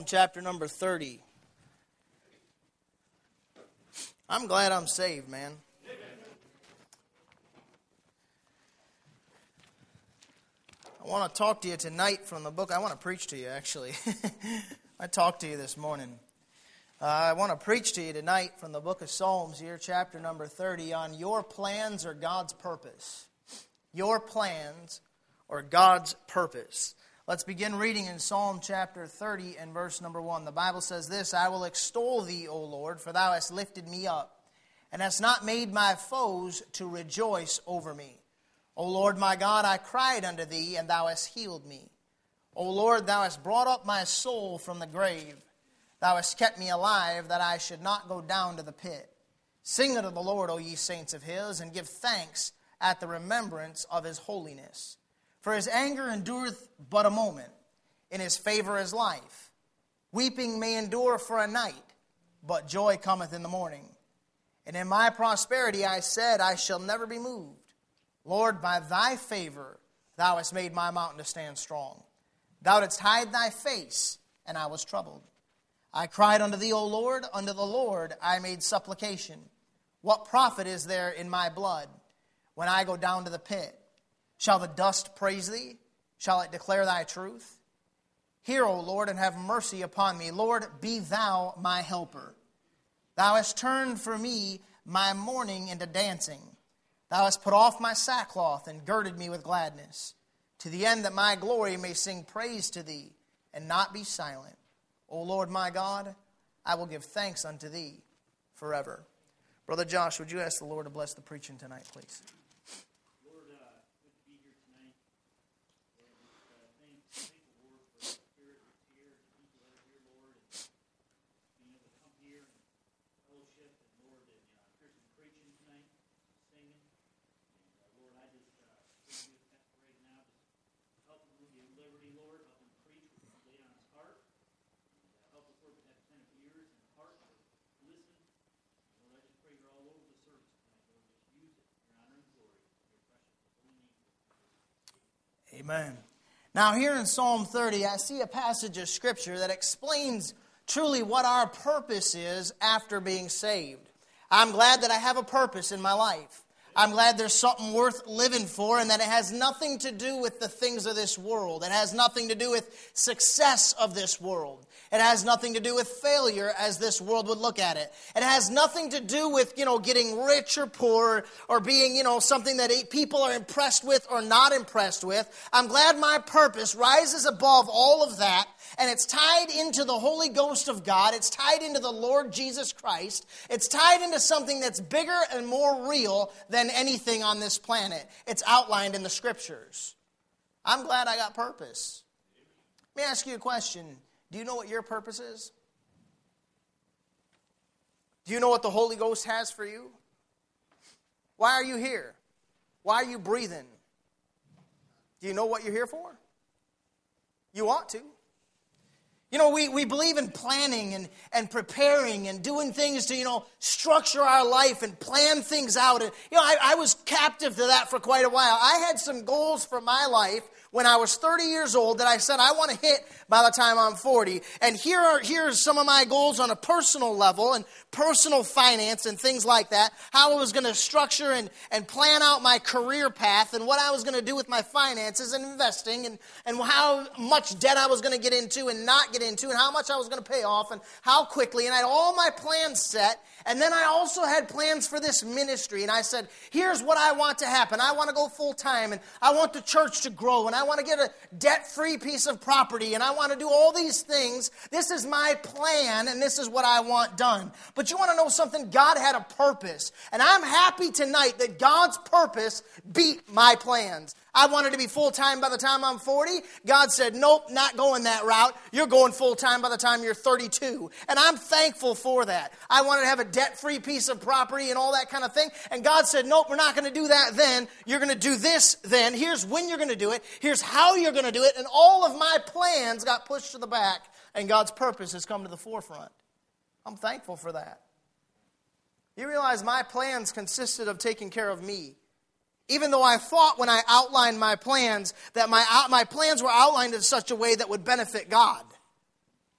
chapter number 30. I'm glad I'm saved, man. I want to talk to you tonight from the book. I want to preach to you, actually. I talked to you this morning. I want to preach to you tonight from the book of Psalms here, chapter number 30, on your plans or God's purpose. Your plans or God's purpose. Let's begin reading in Psalm chapter 30 and verse number 1. The Bible says this, I will extol thee, O Lord, for thou hast lifted me up, and hast not made my foes to rejoice over me. O Lord my God, I cried unto thee, and thou hast healed me. O Lord, thou hast brought up my soul from the grave. Thou hast kept me alive, that I should not go down to the pit. Sing unto the Lord, O ye saints of his, and give thanks at the remembrance of his holiness. For his anger endureth but a moment, in his favor is life. Weeping may endure for a night, but joy cometh in the morning. And in my prosperity I said, I shall never be moved. Lord, by thy favor thou hast made my mountain to stand strong. Thou didst hide thy face, and I was troubled. I cried unto thee, O Lord, unto the Lord I made supplication. What profit is there in my blood when I go down to the pit? Shall the dust praise thee? Shall it declare thy truth? Hear, O Lord, and have mercy upon me. Lord, be thou my helper. Thou hast turned for me my mourning into dancing. Thou hast put off my sackcloth and girded me with gladness, to the end that my glory may sing praise to thee and not be silent. O Lord my God, I will give thanks unto thee forever. Brother Josh, would you ask the Lord to bless the preaching tonight, please? Lord, good to be here tonight. Lord, thank the Lord for the spirit that's here, the people that are here, Lord, and being able to come here and fellowship, and Lord, and hear some preaching tonight, singing. And Lord, I just pray you right now, just help him with your liberty, Lord, help him preach what you lay on his heart. Help us, Lord, to have kind of ears and heart to listen. Lord, I just pray you're all over the service tonight, Lord. Just use it for your honor and glory. In your precious holy name. Amen. Now here in Psalm 30, I see a passage of Scripture that explains truly what our purpose is after being saved. I'm glad that I have a purpose in my life. I'm glad there's something worth living for, and that it has nothing to do with the things of this world. It has nothing to do with success of this world. It has nothing to do with failure as this world would look at it. It has nothing to do with, getting rich or poor or being, something that people are impressed with or not impressed with. I'm glad my purpose rises above all of that, and it's tied into the Holy Ghost of God. It's tied into the Lord Jesus Christ. It's tied into something that's bigger and more real than anything on this planet. It's outlined in the Scriptures. I'm glad I got purpose. Let me ask you a question. Do you know what your purpose is? Do you know what the Holy Ghost has for you? Why are you here? Why are you breathing? Do you know what you're here for? You ought to. We believe in planning and preparing and doing things to, structure our life and plan things out. And, I was captive to that for quite a while. I had some goals for my life when I was 30 years old that I said I want to hit by the time I'm 40. And here are some of my goals on a personal level and personal finance and things like that. How I was going to structure and plan out my career path and what I was going to do with my finances and investing and how much debt I was going to get into and not get into and how much I was going to pay off and how quickly. And I had all my plans set. And then I also had plans for this ministry. And I said, here's what I want to happen. I want to go full time and I want the church to grow and I want to get a debt-free piece of property and I want to do all these things. This is my plan and this is what I want done. But you want to know something? God had a purpose. And I'm happy tonight that God's purpose beat my plans. I wanted to be full-time by the time I'm 40. God said, nope, not going that route. You're going full-time by the time you're 32. And I'm thankful for that. I wanted to have a debt-free piece of property and all that kind of thing. And God said, nope, we're not going to do that then. You're going to do this then. Here's when you're going to do it. Here's how you're going to do it. And all of my plans got pushed to the back. And God's purpose has come to the forefront. I'm thankful for that. You realize my plans consisted of taking care of me. Even though I thought when I outlined my plans that my plans were outlined in such a way that would benefit God.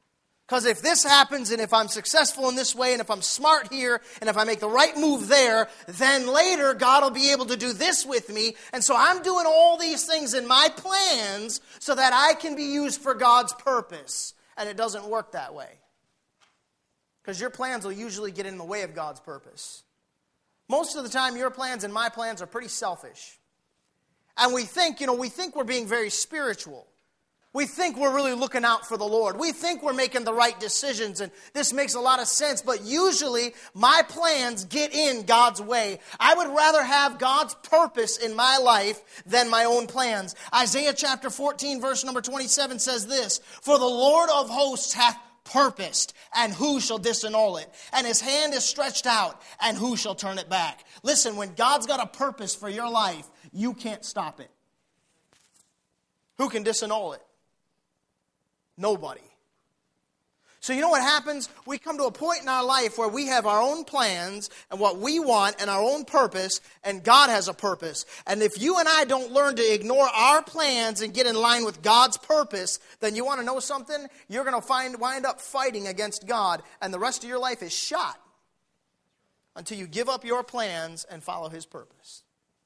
Because if this happens, and if I'm successful in this way, and if I'm smart here, and if I make the right move there, then later God will be able to do this with me. And so I'm doing all these things in my plans so that I can be used for God's purpose. And it doesn't work that way. Because your plans will usually get in the way of God's purpose. Most of the time, your plans and my plans are pretty selfish. And we think we're being very spiritual. We think we're really looking out for the Lord. We think we're making the right decisions, and this makes a lot of sense, but usually my plans get in God's way. I would rather have God's purpose in my life than my own plans. Isaiah chapter 14, verse number 27 says this, "For the Lord of hosts hath purposed, and who shall disannul it? And his hand is stretched out, and who shall turn it back?" Listen, when God's got a purpose for your life, you can't stop it. Who can disannul it? Nobody. So you know what happens? We come to a point in our life where we have our own plans and what we want and our own purpose, and God has a purpose. And if you and I don't learn to ignore our plans and get in line with God's purpose, then you want to know something? You're going to wind up fighting against God, and the rest of your life is shot until you give up your plans and follow His purpose.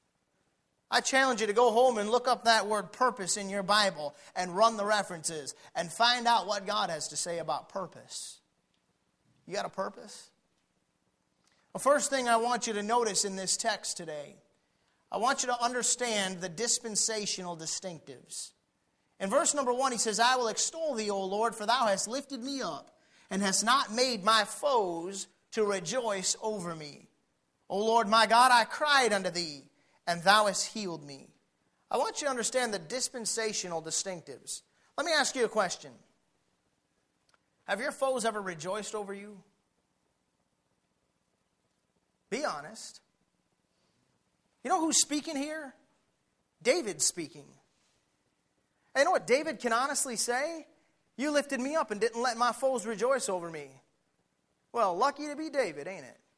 I challenge you to go home and look up that word purpose in your Bible and run the references and find out what God has to say about purpose. You got a purpose? The first thing I want you to notice in this text today, I want you to understand the dispensational distinctives. In verse number 1, he says, "I will extol thee, O Lord, for thou hast lifted me up and hast not made my foes to rejoice over me. O Lord my God, I cried unto thee, and thou hast healed me." I want you to understand the dispensational distinctives. Let me ask you a question. Have your foes ever rejoiced over you? Be honest. You know who's speaking here? David's speaking. And you know what David can honestly say? "You lifted me up and didn't let my foes rejoice over me." Well, lucky to be David, ain't it?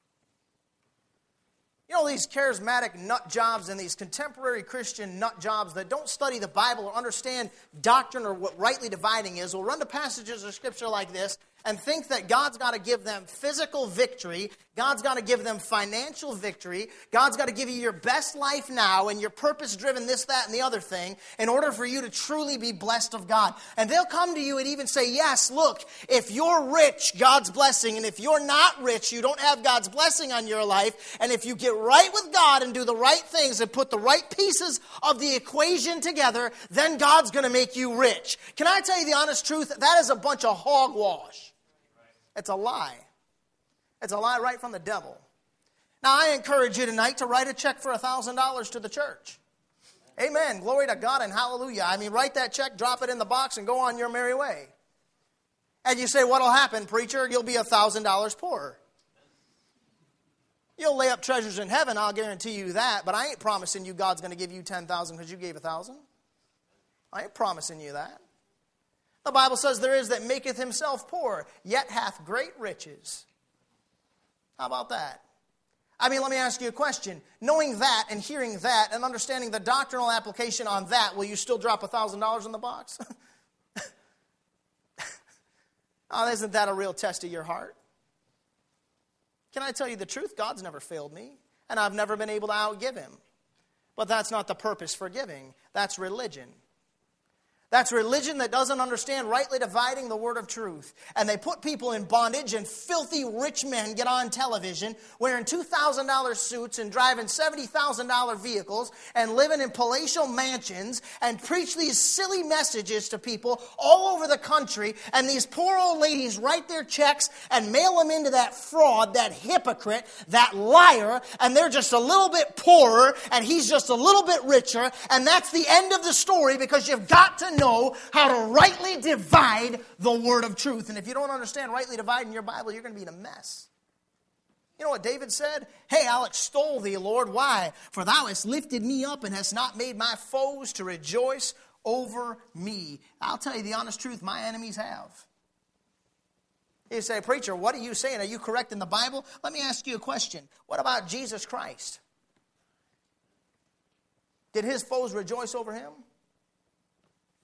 You know, these charismatic nut jobs and these contemporary Christian nut jobs that don't study the Bible or understand doctrine or what rightly dividing is will run to passages of Scripture like this and think that God's got to give them physical victory, God's got to give them financial victory, God's got to give you your best life now and your purpose-driven this, that, and the other thing in order for you to truly be blessed of God. And they'll come to you and even say, yes, look, if you're rich, God's blessing, and if you're not rich, you don't have God's blessing on your life, and if you get right with God and do the right things and put the right pieces of the equation together, then God's going to make you rich. Can I tell you the honest truth? That is a bunch of hogwash. It's a lie. It's a lie right from the devil. Now, I encourage you tonight to write a check for $1,000 to the church. Amen. Glory to God and hallelujah. I mean, write that check, drop it in the box, and go on your merry way. And you say, what'll happen, preacher? You'll be $1,000 poorer. You'll lay up treasures in heaven, I'll guarantee you that. But I ain't promising you God's going to give you 10,000 because you gave 1,000. I ain't promising you that. The Bible says there is that maketh himself poor, yet hath great riches. How about that? I mean, let me ask you a question. Knowing that and hearing that and understanding the doctrinal application on that, will you still drop $1,000 in the box? Oh, isn't that a real test of your heart? Can I tell you the truth? God's never failed me, and I've never been able to outgive Him. But that's not the purpose for giving. That's religion. That's religion that doesn't understand rightly dividing the word of truth. And they put people in bondage, and filthy rich men get on television wearing $2,000 suits and driving $70,000 vehicles and living in palatial mansions and preach these silly messages to people all over the country. And these poor old ladies write their checks and mail them into that fraud, that hypocrite, that liar, and they're just a little bit poorer and he's just a little bit richer. And that's the end of the story, because you've got to know how to rightly divide the word of truth. And if you don't understand rightly dividing your Bible, you're going to be in a mess. You know what David said? Hey, I'll extol thee, Lord. Why? For thou hast lifted me up and hast not made my foes to rejoice over me. I'll tell you the honest truth, my enemies have. You say, preacher, what are you saying? Are you correct in the Bible? Let me ask you a question. What about Jesus Christ? Did his foes rejoice over him?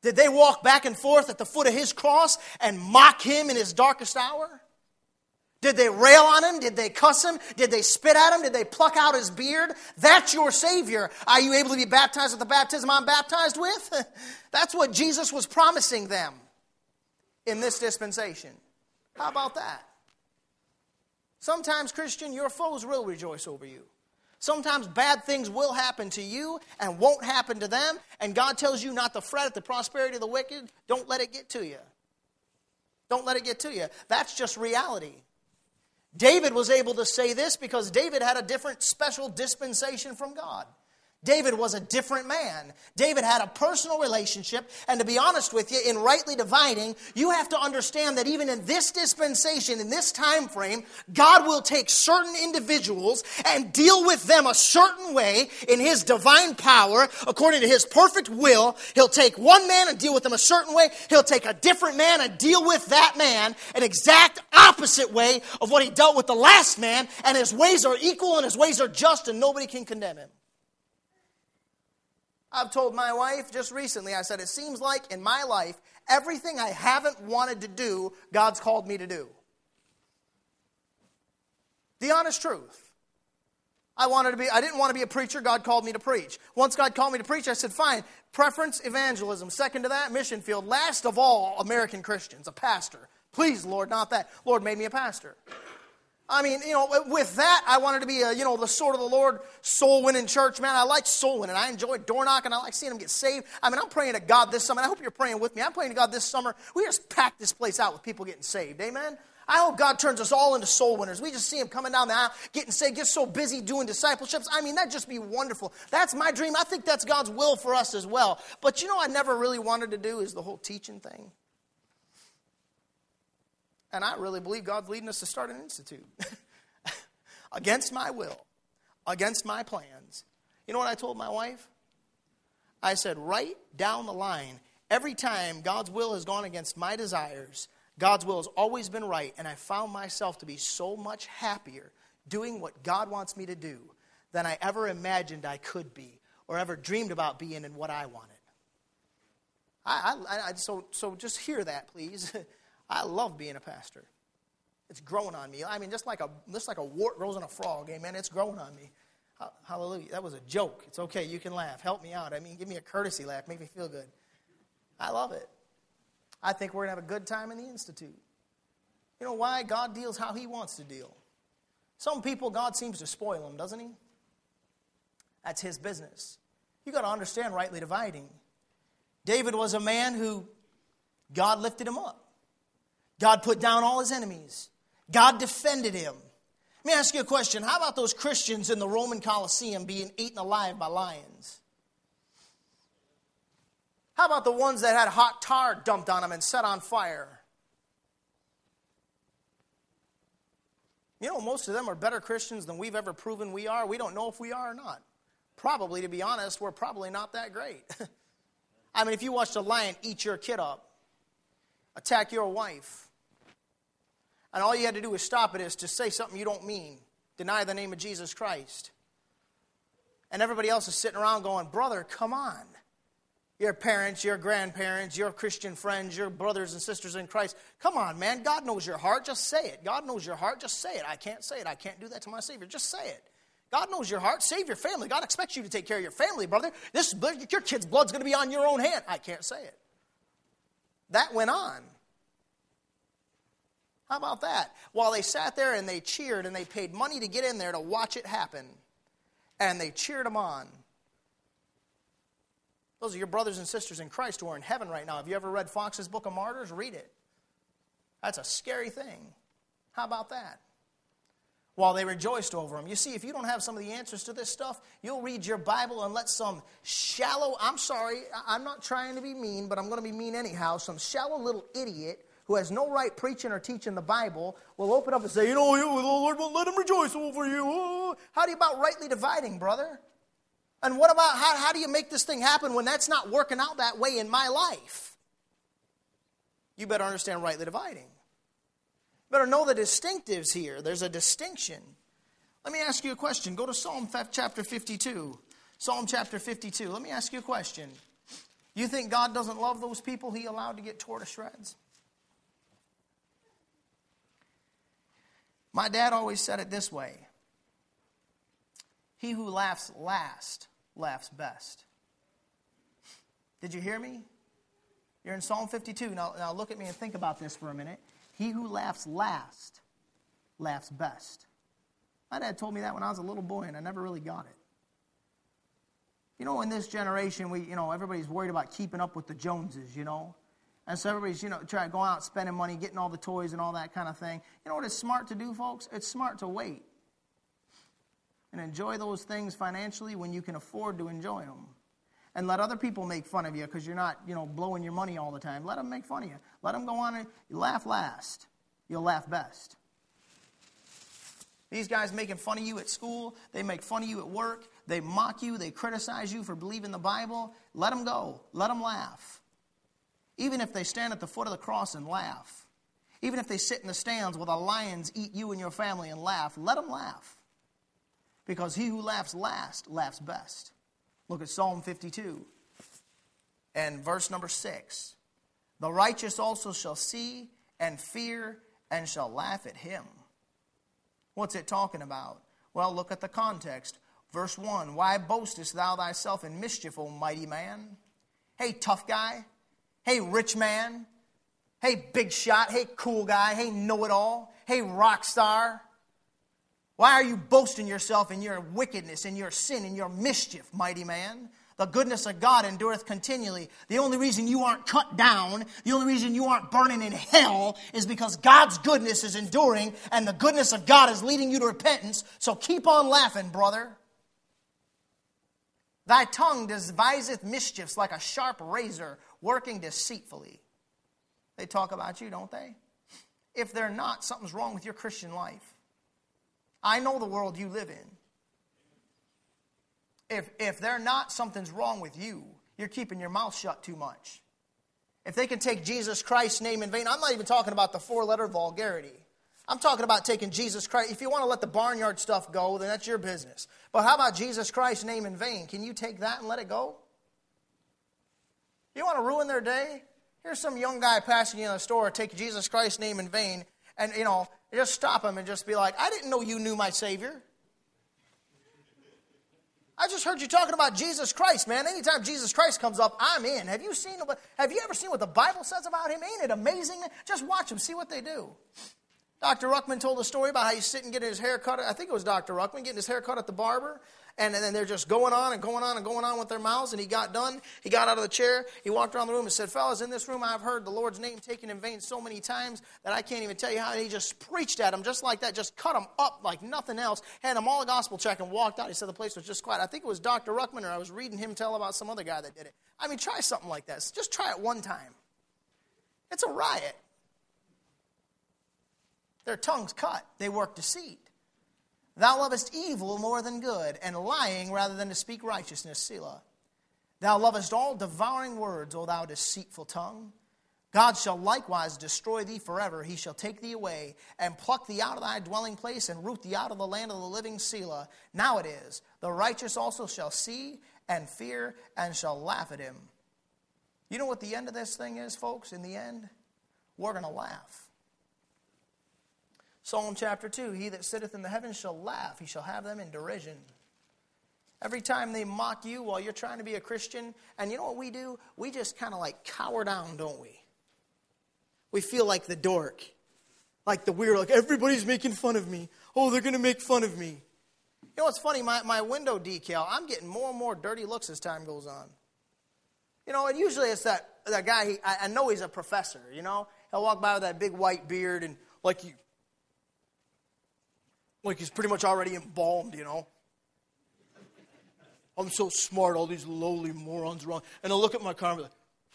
Did they walk back and forth at the foot of his cross and mock him in his darkest hour? Did they rail on him? Did they cuss him? Did they spit at him? Did they pluck out his beard? That's your Savior. Are you able to be baptized with the baptism I'm baptized with? That's what Jesus was promising them in this dispensation. How about that? Sometimes, Christian, your foes will rejoice over you. Sometimes bad things will happen to you and won't happen to them. And God tells you not to fret at the prosperity of the wicked. Don't let it get to you. Don't let it get to you. That's just reality. David was able to say this because David had a different special dispensation from God. David was a different man. David had a personal relationship. And to be honest with you, in rightly dividing, you have to understand that even in this dispensation, in this time frame, God will take certain individuals and deal with them a certain way in His divine power, according to His perfect will. He'll take one man and deal with them a certain way. He'll take a different man and deal with that man an exact opposite way of what He dealt with the last man. And His ways are equal and His ways are just, and nobody can condemn Him. I've told my wife just recently, I said, it seems like in my life, everything I haven't wanted to do, God's called me to do. The honest truth. I didn't want to be a preacher, God called me to preach. Once God called me to preach, I said, fine, preference, evangelism. Second to that, mission field. Last of all, American Christians, a pastor. Please, Lord, not that. Lord made me a pastor. I mean, with that, I wanted to be, the sword of the Lord, soul-winning church, man. I like soul-winning. I enjoy door knocking. I like seeing them get saved. I mean, I'm praying to God this summer. I hope you're praying with me. I'm praying to God this summer. We just pack this place out with people getting saved. Amen? I hope God turns us all into soul winners. We just see them coming down the aisle, getting saved, get so busy doing discipleships. I mean, that'd just be wonderful. That's my dream. I think that's God's will for us as well. But I never really wanted to do is the whole teaching thing. And I really believe God's leading us to start an institute. Against my will, against my plans. You know what I told my wife? I said, right down the line, every time God's will has gone against my desires, God's will has always been right, and I found myself to be so much happier doing what God wants me to do than I ever imagined I could be or ever dreamed about being in what I wanted. So just hear that, please. I love being a pastor. It's growing on me. I mean, just like a wart grows on a frog. Amen. It's growing on me. Hallelujah. That was a joke. It's okay. You can laugh. Help me out. I mean, give me a courtesy laugh. Make me feel good. I love it. I think we're going to have a good time in the Institute. You know why? God deals how He wants to deal. Some people, God seems to spoil them, doesn't He? That's His business. You've got to understand rightly dividing. David was a man who God lifted him up. God put down all his enemies. God defended him. Let me ask you a question. How about those Christians in the Roman Colosseum being eaten alive by lions? How about the ones that had hot tar dumped on them and set on fire? Most of them are better Christians than we've ever proven we are. We don't know if we are or not. Probably, to be honest, we're probably not that great. I mean, if you watched a lion eat your kid up, attack your wife, and all you had to do was stop it is to say something you don't mean. Deny the name of Jesus Christ. And everybody else is sitting around going, brother, come on. Your parents, your grandparents, your Christian friends, your brothers and sisters in Christ. Come on, man. God knows your heart. Just say it. God knows your heart. Just say it. I can't say it. I can't do that to my Savior. Just say it. God knows your heart. Save your family. God expects you to take care of your family, brother. Your kid's blood's going to be on your own hand. I can't say it. That went on. How about that? While they sat there and they cheered and they paid money to get in there to watch it happen. And they cheered them on. Those are your brothers and sisters in Christ who are in heaven right now. Have you ever read Fox's Book of Martyrs? Read it. That's a scary thing. How about that? While they rejoiced over them. You see, if you don't have some of the answers to this stuff, you'll read your Bible and let some shallow, I'm sorry, I'm not trying to be mean, but I'm going to be mean anyhow, some shallow little idiot who has no right preaching or teaching the Bible will open up and say, the Lord won't let him rejoice over you. Oh. How do you about rightly dividing, brother? And what about, how do you make this thing happen when that's not working out that way in my life? You better understand rightly dividing. Better know the distinctives here. There's a distinction. Let me ask you a question. Go to Psalm chapter 52. Psalm chapter 52. Let me ask you a question. You think God doesn't love those people He allowed to get torn to shreds? My dad always said it this way. He who laughs last laughs best. Did you hear me? You're in Psalm 52. Now look at me and think about this for a minute. He who laughs last laughs best. My dad told me that when I was a little boy, and I never really got it. You know, in this generation, everybody's worried about keeping up with the Joneses, And so everybody's, trying to go out spending money, getting all the toys and all that kind of thing. You know what it's smart to do, folks? It's smart to wait. And enjoy those things financially when you can afford to enjoy them. And let other people make fun of you because you're not, blowing your money all the time. Let them make fun of you. Let them go on and you laugh last. You'll laugh best. These guys making fun of you at school, they make fun of you at work, they mock you, they criticize you for believing the Bible. Let them go. Let them laugh. Even if they stand at the foot of the cross and laugh. Even if they sit in the stands while the lions eat you and your family and laugh, let them laugh. Because he who laughs last laughs best. Look at Psalm 52 and verse number 6. The righteous also shall see and fear and shall laugh at him. What's it talking about? Well, look at the context. Verse 1, why boastest thou thyself in mischief, O mighty man? Hey, tough guy. Hey, rich man. Hey, big shot. Hey, cool guy. Hey, know-it-all. Hey, rock star. Why are you boasting yourself in your wickedness, in your sin, in your mischief, mighty man? The goodness of God endureth continually. The only reason you aren't cut down, the only reason you aren't burning in hell is because God's goodness is enduring and the goodness of God is leading you to repentance. So keep on laughing, brother. Thy tongue deviseth mischiefs like a sharp razor, working deceitfully. They talk about you, don't they? If they're not, something's wrong with your Christian life. I know the world you live in. If they're not, something's wrong with you. You're keeping your mouth shut too much. If they can take Jesus Christ's name in vain, I'm not even talking about the four-letter vulgarity. I'm talking about taking Jesus Christ. If you want to let the barnyard stuff go, then that's your business. But how about Jesus Christ's name in vain? Can you take that and let it go? You want to ruin their day? Here's some young guy passing you in the store, take Jesus Christ's name in vain, and, just stop him and just be like, I didn't know you knew my Savior. I just heard you talking about Jesus Christ, man. Anytime Jesus Christ comes up, I'm in. Have you ever seen what the Bible says about him? Ain't it amazing? Just watch them, see what they do. Dr. Ruckman told a story about how he's sitting getting his hair cut. I think it was Dr. Ruckman getting his hair cut at the barber. And then they're just going on and going on and going on with their mouths. And he got done. He got out of the chair. He walked around the room and said, fellas, in this room I've heard the Lord's name taken in vain so many times that I can't even tell you how. And he just preached at them just like that. Just cut them up like nothing else. Handed them all a gospel check and walked out. He said the place was just quiet. I think it was Dr. Ruckman, or I was reading him tell about some other guy that did it. I mean, try something like that. Just try it one time. It's a riot. Their tongues cut. They work deceit. Thou lovest evil more than good, and lying rather than to speak righteousness, Selah. Thou lovest all devouring words, O thou deceitful tongue. God shall likewise destroy thee forever. He shall take thee away, and pluck thee out of thy dwelling place, and root thee out of the land of the living, Selah. Now it is, the righteous also shall see, and fear, and shall laugh at him. You know what the end of this thing is, folks? In the end, we're going to laugh. Psalm chapter 2, he that sitteth in the heavens shall laugh. He shall have them in derision. Every time they mock you while you're trying to be a Christian, and you know what we do? We just kind of like cower down, don't we? We feel like the dork. Like the weird, like everybody's making fun of me. Oh, they're going to make fun of me. You know what's funny? My window decal, I'm getting more and more dirty looks as time goes on. And usually it's that guy, I know he's a professor, He'll walk by with that big white beard and like he's pretty much already embalmed, I'm so smart, all these lowly morons wrong. And I'll look at my car and be like,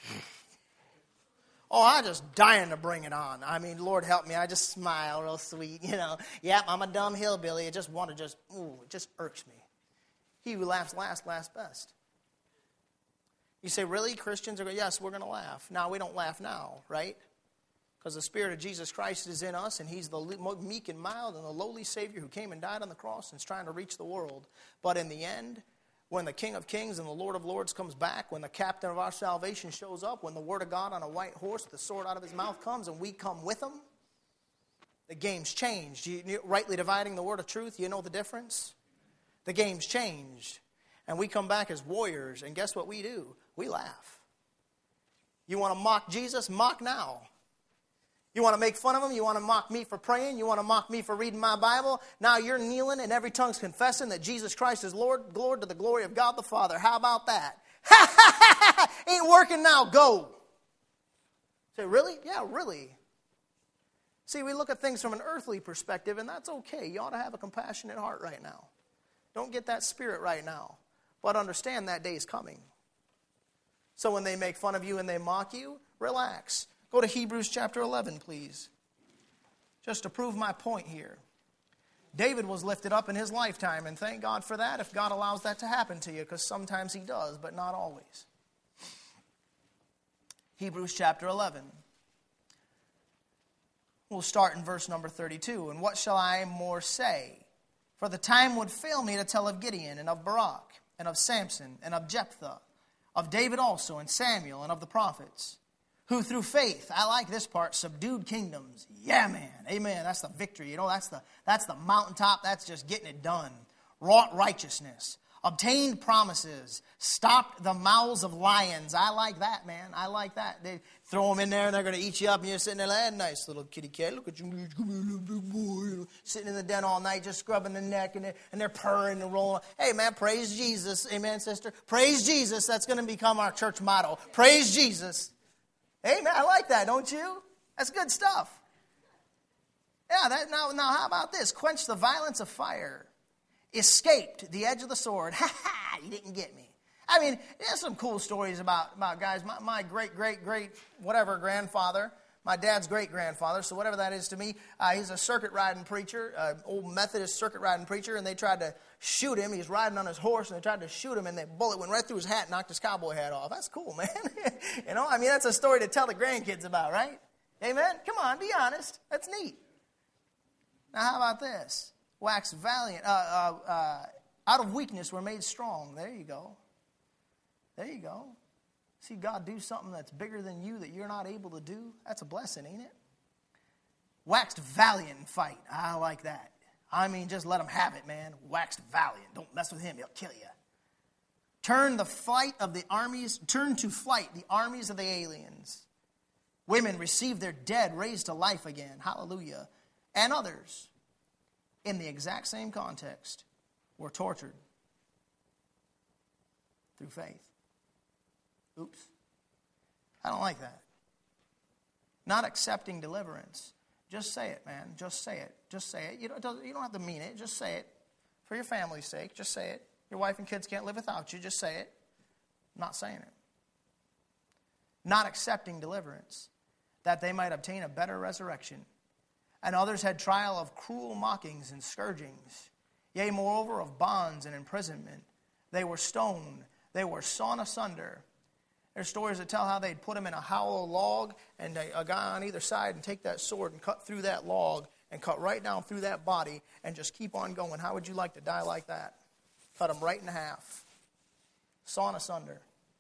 oh, I'm just dying to bring it on. I mean, Lord help me, I just smile real sweet, Yep, I'm a dumb hillbilly. It just irks me. He who laughs last, laughs best. You say, really? Christians are going, yes, we're going to laugh. Now, we don't laugh now, right? Because the Spirit of Jesus Christ is in us, and He's the meek and mild and the lowly Savior who came and died on the cross and is trying to reach the world. But in the end, when the King of Kings and the Lord of Lords comes back, when the captain of our salvation shows up, when the Word of God on a white horse, the sword out of his mouth comes, and we come with him, the game's changed. You rightly dividing the word of truth, you know the difference? The game's changed. And we come back as warriors, and guess what we do? We laugh. You want to mock Jesus? Mock now. You want to make fun of him? You want to mock me for praying? You want to mock me for reading my Bible? Now you're kneeling and every tongue's confessing that Jesus Christ is Lord, glory to the glory of God the Father. How about that? Ain't working now, go. Say, really? Yeah, really. See, we look at things from an earthly perspective, and that's okay. You ought to have a compassionate heart right now. Don't get that spirit right now. But understand that day is coming. So when they make fun of you and they mock you, relax. Go to Hebrews chapter 11, please. Just to prove my point here. David was lifted up in his lifetime, and thank God for that if God allows that to happen to you, because sometimes he does, but not always. Hebrews chapter 11. We'll start in verse number 32. And what shall I more say? For the time would fail me to tell of Gideon, and of Barak, and of Samson, and of Jephthah, of David also, and Samuel, and of the prophets, who through faith, I like this part, subdued kingdoms. Yeah, man. Amen. That's the victory. You know, that's the mountaintop. That's just getting it done. Wrought righteousness. Obtained promises. Stopped the mouths of lions. I like that, man. I like that. They throw them in there and they're going to eat you up and you're sitting there like, nice little kitty cat. Look at you. Come here, little big boy. Sitting in the den all night just scrubbing the neck and they're purring and rolling. Hey, man, praise Jesus. Amen, sister. Praise Jesus. That's going to become our church motto. Praise Jesus. Amen. I like that, don't you? That's good stuff. Yeah, now how about this? Quench the violence of fire. Escaped the edge of the sword. Ha ha, you didn't get me. I mean, there's some cool stories about guys. My great whatever grandfather, my dad's great grandfather, so whatever that is to me, he's a circuit riding preacher, old Methodist circuit riding preacher, and they tried to shoot him. He's riding on his horse, and they tried to shoot him, and the bullet went right through his hat and knocked his cowboy hat off. That's cool, man. You know, I mean, that's a story to tell the grandkids about, right? Amen? Come on, be honest. That's neat. Now, how about this? Wax valiant. Out of weakness we're made strong. There you go. There you go. See God do something that's bigger than you that you're not able to do? That's a blessing, ain't it? Waxed valiant in fight. I like that. I mean, just let him have it, man. Waxed valiant. Don't mess with him. He'll kill you. Turn to flight the armies of the aliens. Women receive their dead raised to life again. Hallelujah. And others, in the exact same context, were tortured through faith. Oops. I don't like that. Not accepting deliverance. Just say it, man. Just say it. Just say it. You don't have to mean it. Just say it. For your family's sake, just say it. Your wife and kids can't live without you. Just say it. I'm not saying it. Not accepting deliverance, that they might obtain a better resurrection. And others had trial of cruel mockings and scourgings. Yea, moreover, of bonds and imprisonment. They were stoned. They were sawn asunder. There's stories that tell how they'd put them in a hollow log and a guy on either side and take that sword and cut through that log and cut right down through that body and just keep on going. How would you like to die like that? Cut them right in half. Sawn asunder.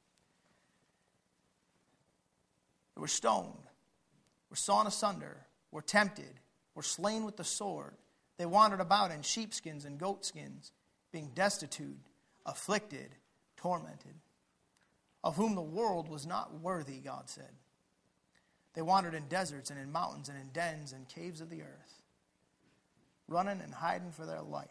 They were stoned. Were sawn asunder. Were tempted. Were slain with the sword. They wandered about in sheepskins and goatskins, being destitute, afflicted, tormented, of whom the world was not worthy, God said. They wandered in deserts and in mountains and in dens and caves of the earth, running and hiding for their life.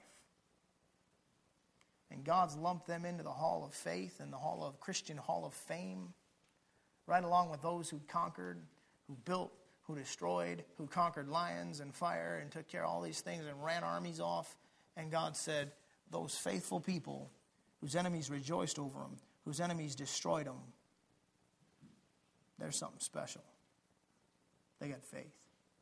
And God's lumped them into the hall of faith and the Christian hall of fame, right along with those who conquered, who built, who destroyed, who conquered lions and fire and took care of all these things and ran armies off. And God said, those faithful people whose enemies rejoiced over them, whose enemies destroyed them, there's something special. They got faith.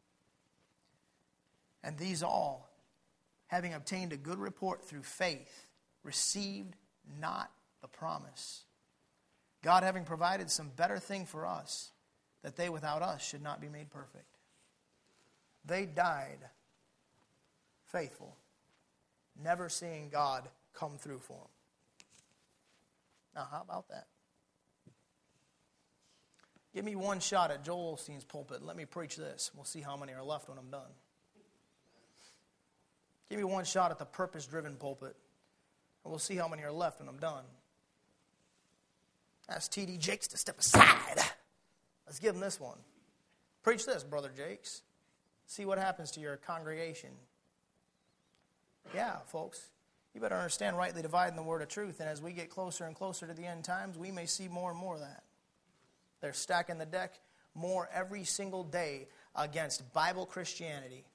And these all, having obtained a good report through faith, received not the promise. God having provided some better thing for us, that they without us should not be made perfect. They died faithful, never seeing God come through for them. Now, how about that? Give me one shot at Joel Osteen's pulpit and let me preach this. We'll see how many are left when I'm done. Give me one shot at the purpose-driven pulpit, and we'll see how many are left when I'm done. Ask T.D. Jakes to step aside. Let's give him this one. Preach this, Brother Jakes. See what happens to your congregation. Yeah, folks, you better understand rightly dividing the word of truth, and as we get closer and closer to the end times, we may see more and more of that. They're stacking the deck more every single day against Bible Christianity.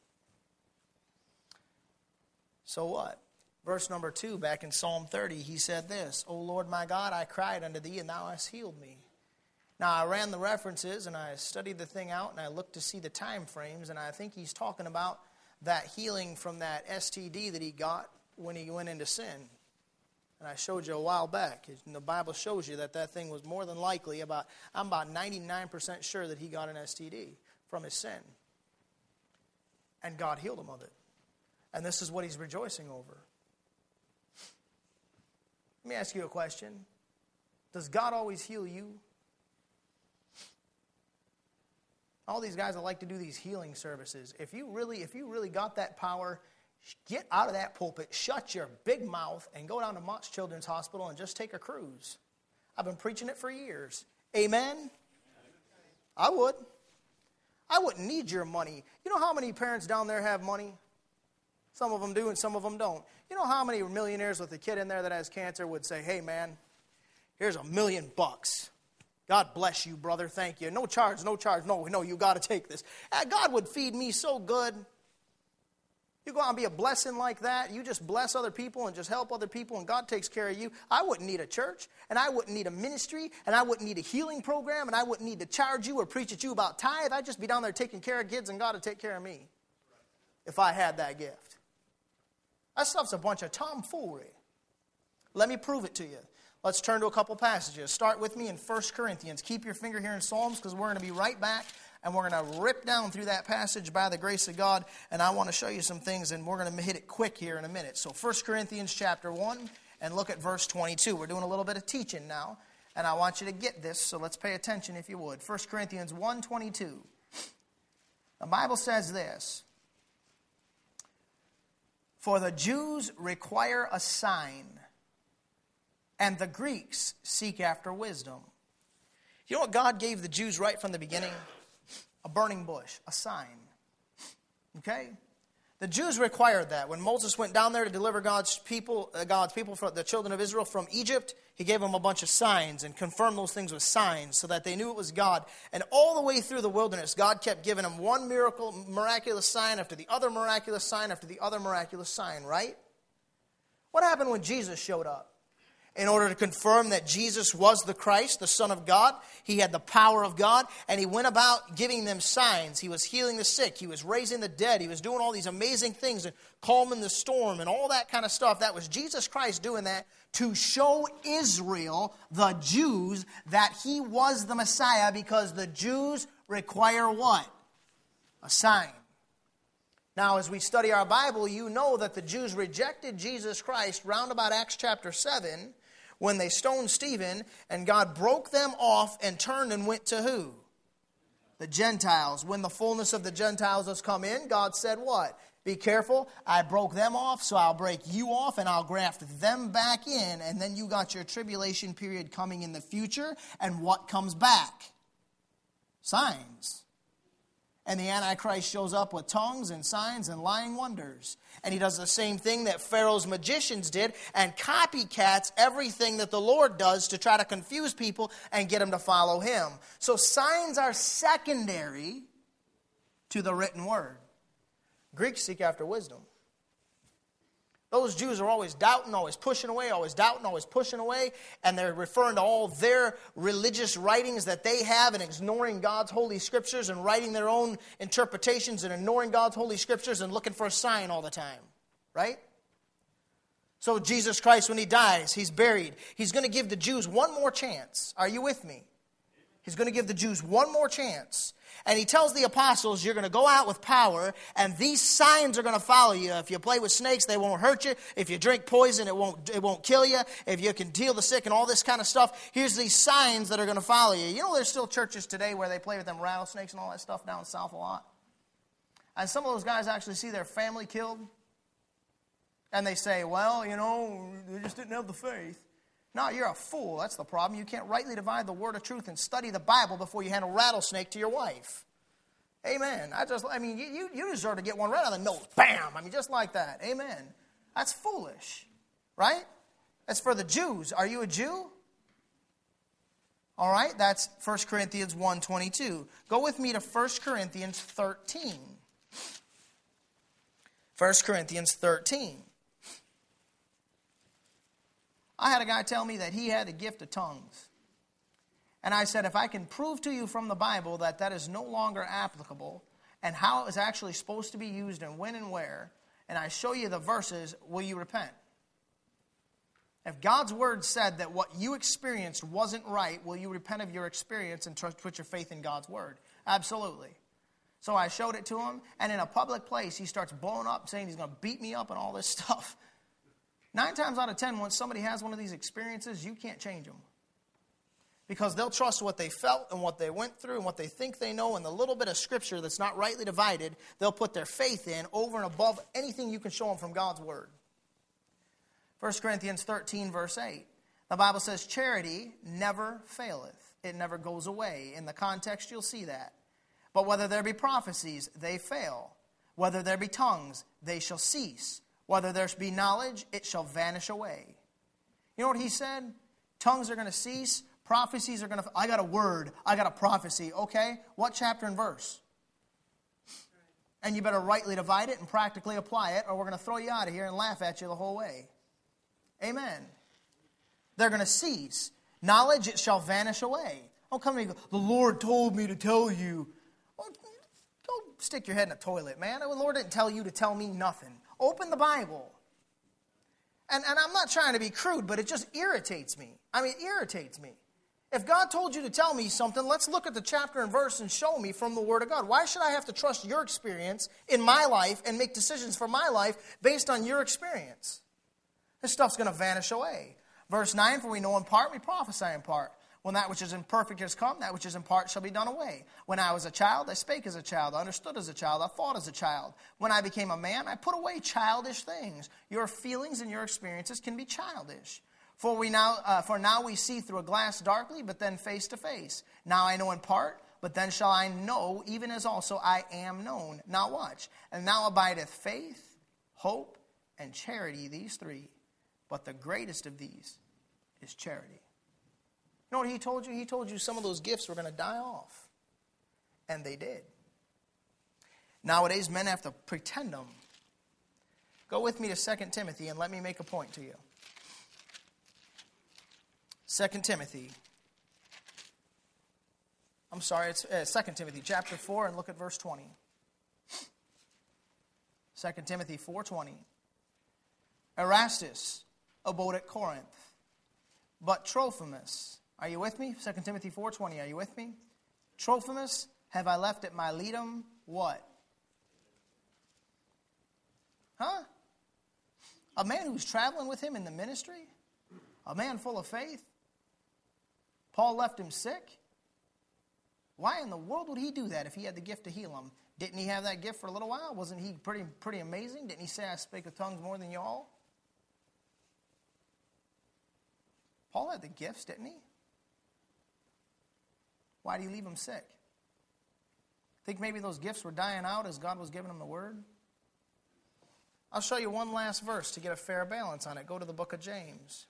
So what? Verse number 2, back in Psalm 30, he said this, O Lord my God, I cried unto thee, and thou hast healed me. Now, I ran the references, and I studied the thing out, and I looked to see the time frames, and I think he's talking about that healing from that STD that he got when he went into sin. And I showed you a while back. And the Bible shows you that that thing was more than likely I'm about 99% sure that he got an STD from his sin. And God healed him of it. And this is what he's rejoicing over. Let me ask you a question. Does God always heal you? All these guys that like to do these healing services, if you really got that power, get out of that pulpit, shut your big mouth, and go down to Mott's Children's Hospital and just take a cruise. I've been preaching it for years. Amen? I would. I wouldn't need your money. You know how many parents down there have money? Some of them do and some of them don't. You know how many millionaires with a kid in there that has cancer would say, hey man, here's $1 million. God bless you, brother. Thank you. No charge. No, you got to take this. God would feed me so good. You go out and be a blessing like that. You just bless other people and just help other people, and God takes care of you. I wouldn't need a church, and I wouldn't need a ministry, and I wouldn't need a healing program, and I wouldn't need to charge you or preach at you about tithe. I'd just be down there taking care of kids, and God would take care of me if I had that gift. That stuff's a bunch of tomfoolery. Let me prove it to you. Let's turn to a couple passages. Start with me in 1 Corinthians. Keep your finger here in Psalms because we're going to be right back. And we're going to rip down through that passage by the grace of God. And I want to show you some things, and we're going to hit it quick here in a minute. So 1 Corinthians chapter 1, and look at verse 22. We're doing a little bit of teaching now. And I want you to get this, so let's pay attention if you would. 1 Corinthians 1:22. The Bible says this. For the Jews require a sign, and the Greeks seek after wisdom. You know what God gave the Jews right from the beginning? A burning bush, a sign. Okay? The Jews required that. When Moses went down there to deliver God's people, from the children of Israel from Egypt, he gave them a bunch of signs and confirmed those things with signs so that they knew it was God. And all the way through the wilderness, God kept giving them one miraculous sign after the other miraculous sign after the other miraculous sign, right? What happened when Jesus showed up? In order to confirm that Jesus was the Christ, the Son of God, he had the power of God, and he went about giving them signs. He was healing the sick. He was raising the dead. He was doing all these amazing things and calming the storm and all that kind of stuff. That was Jesus Christ doing that to show Israel, the Jews, that he was the Messiah, because the Jews require what? A sign. Now, as we study our Bible, you know that the Jews rejected Jesus Christ round about Acts chapter 7 when they stoned Stephen, and God broke them off and turned and went to who? The Gentiles. When the fullness of the Gentiles has come in, God said what? Be careful, I broke them off, so I'll break you off and I'll graft them back in, and then you got your tribulation period coming in the future, and what comes back? Signs. And the Antichrist shows up with tongues and signs and lying wonders. And he does the same thing that Pharaoh's magicians did and copycats everything that the Lord does to try to confuse people and get them to follow him. So signs are secondary to the written word. Greeks seek after wisdom. Those Jews are always doubting, always pushing away, always doubting, always pushing away. And they're referring to all their religious writings that they have and ignoring God's holy scriptures and writing their own interpretations and ignoring God's holy scriptures and looking for a sign all the time. Right? So Jesus Christ, when he dies, he's buried. He's going to give the Jews one more chance. Are you with me? He's going to give the Jews one more chance. And he tells the apostles, you're going to go out with power, and these signs are going to follow you. If you play with snakes, they won't hurt you. If you drink poison, it won't kill you. If you can heal the sick and all this kind of stuff, here's these signs that are going to follow you. You know, there's still churches today where they play with them rattlesnakes and all that stuff down south a lot. And some of those guys actually see their family killed. And they say, well, you know, they just didn't have the faith. No, you're a fool. That's the problem. You can't rightly divide the word of truth and study the Bible before you hand a rattlesnake to your wife. Amen. You deserve to get one right on the nose. Bam! Just like that. Amen. That's foolish. Right? That's for the Jews. Are you a Jew? All right, that's 1 Corinthians 1:22. Go with me to 1 Corinthians 13. 1 Corinthians 13. I had a guy tell me that he had a gift of tongues. And I said, if I can prove to you from the Bible that that is no longer applicable and how it's actually supposed to be used and when and where, and I show you the verses, will you repent? If God's word said that what you experienced wasn't right, will you repent of your experience and put your faith in God's word? Absolutely. So I showed it to him, and in a public place, he starts blowing up, saying he's going to beat me up and all this stuff. 9 times out of 10, when somebody has one of these experiences, you can't change them. Because they'll trust what they felt and what they went through and what they think they know, and the little bit of scripture that's not rightly divided, they'll put their faith in over and above anything you can show them from God's word. 1 Corinthians 13, verse 8. The Bible says, charity never faileth. It never goes away. In the context, you'll see that. But whether there be prophecies, they fail. Whether there be tongues, they shall cease. Whether there be knowledge, it shall vanish away. You know what he said? Tongues are going to cease. Prophecies are going to... I got a word. I got a prophecy. Okay, what chapter and verse? And you better rightly divide it and practically apply it, or we're going to throw you out of here and laugh at you the whole way. Amen. They're going to cease. Knowledge, it shall vanish away. Don't come to me and go, the Lord told me to tell you. Well, go stick your head in a toilet, man. The Lord didn't tell you to tell me nothing. Open the Bible. And I'm not trying to be crude, but it just irritates me. It irritates me. If God told you to tell me something, let's look at the chapter and verse and show me from the Word of God. Why should I have to trust your experience in my life and make decisions for my life based on your experience? This stuff's going to vanish away. Verse 9, for we know in part, we prophesy in part. When that which is imperfect is come, that which is in part shall be done away. When I was a child, I spake as a child, I understood as a child, I thought as a child. When I became a man, I put away childish things. Your feelings and your experiences can be childish. For now we see through a glass darkly, but then face to face. Now I know in part, but then shall I know, even as also I am known. Now watch. And now abideth faith, hope, and charity, these three. But the greatest of these is charity. You know what he told you? He told you some of those gifts were going to die off. And they did. Nowadays, men have to pretend them. Go with me to 2 Timothy and let me make a point to you. 2 Timothy. It's 2 Timothy chapter 4 and look at verse 20. 2 Timothy 4:20. Erastus abode at Corinth, but Trophimus, are you with me? 2 Timothy 4:20, are you with me? Trophimus have I left at Miletum, what? Huh? A man who's traveling with him in the ministry? A man full of faith? Paul left him sick? Why in the world would he do that if he had the gift to heal him? Didn't he have that gift for a little while? Wasn't he pretty amazing? Didn't he say, I speak with tongues more than you all? Paul had the gifts, didn't he? Why did he leave him sick? Think maybe those gifts were dying out as God was giving him the word? I'll show you one last verse to get a fair balance on it. Go to the book of James.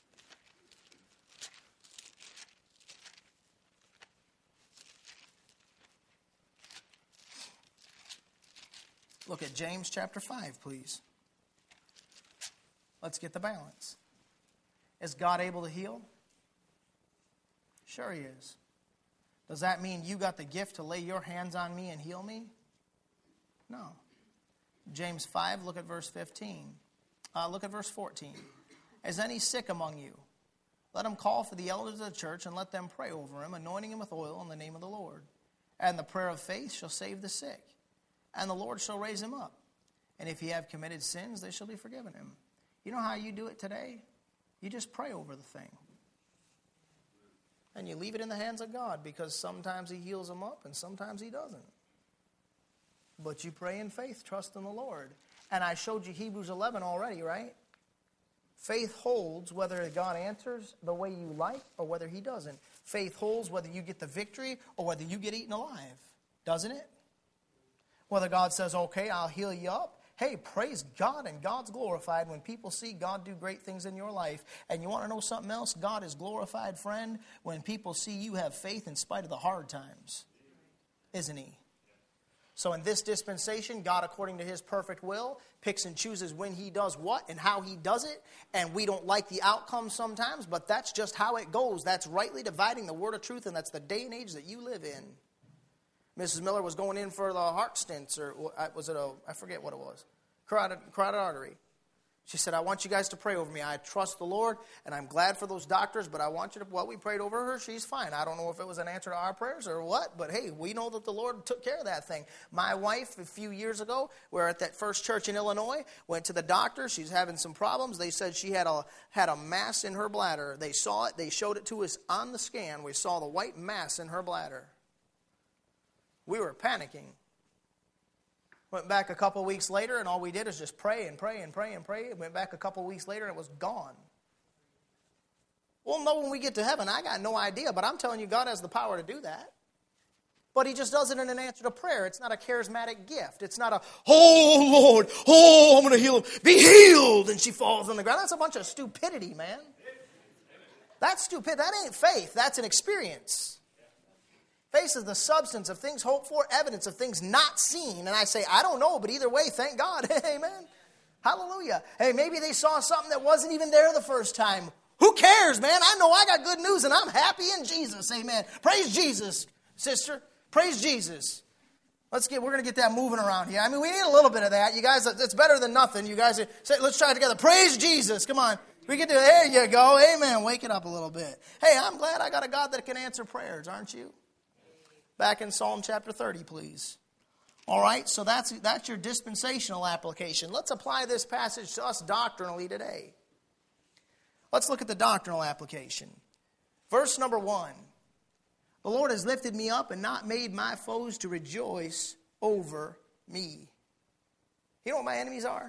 Look at James chapter 5, please. Let's get the balance. Is God able to heal? Sure he is. Does that mean you got the gift to lay your hands on me and heal me? No. James 5, look at verse 15. Look at verse 14. Is any sick among you? let him call for the elders of the church and let them pray over him, anointing him with oil in the name of the Lord. And the prayer of faith shall save the sick, and the Lord shall raise him up. And if he have committed sins, they shall be forgiven him. You know how you do it today? You just pray over the thing. And you leave it in the hands of God, because sometimes he heals them up and sometimes he doesn't. But you pray in faith, trust in the Lord. And I showed you Hebrews 11 already, right? Faith holds whether God answers the way you like or whether he doesn't. Faith holds whether you get the victory or whether you get eaten alive. Doesn't it? Whether God says, okay, I'll heal you up. Hey, praise God, and God's glorified when people see God do great things in your life. And you want to know something else? God is glorified, friend, when people see you have faith in spite of the hard times. Isn't he? So in this dispensation, God, according to his perfect will, picks and chooses when he does what and how he does it. And we don't like the outcome sometimes, but that's just how it goes. That's rightly dividing the word of truth, and that's the day and age that you live in. Mrs. Miller was going in for the heart stents, or was it I forget what it was, carotid artery. She said, I want you guys to pray over me. I trust the Lord, and I'm glad for those doctors, but I want you to, we prayed over her. She's fine. I don't know if it was an answer to our prayers or what, but hey, we know that the Lord took care of that thing. My wife, a few years ago, we were at that first church in Illinois, went to the doctor. She's having some problems. They said she had a mass in her bladder. They saw it. They showed it to us on the scan. We saw the white mass in her bladder. We were panicking. Went back a couple weeks later, and all we did is just pray and pray and pray and pray. Went back a couple weeks later, and it was gone. We'll know when we get to heaven. I got no idea, but I'm telling you, God has the power to do that. But he just does it in an answer to prayer. It's not a charismatic gift. It's not a, oh, Lord, oh, I'm going to heal him. Be healed. And she falls on the ground. That's a bunch of stupidity, man. That's stupid. That ain't faith. That's an experience. Faith is the substance of things hoped for, evidence of things not seen. And I say, I don't know, but either way, thank God. Amen. Hallelujah. Hey, maybe they saw something that wasn't even there the first time. Who cares, man? I know I got good news, and I'm happy in Jesus. Amen. Praise Jesus, sister. Praise Jesus. We're going to get that moving around here. I mean, we need a little bit of that. You guys, it's better than nothing. You guys, say, let's try it together. Praise Jesus. Come on. We can do it. There you go. Amen. Wake it up a little bit. Hey, I'm glad I got a God that can answer prayers, aren't you? Back in Psalm chapter 30, please. All right, so that's your dispensational application. Let's apply this passage to us doctrinally today. Let's look at the doctrinal application. Verse number 1. The Lord has lifted me up and not made my foes to rejoice over me. You know what my enemies are?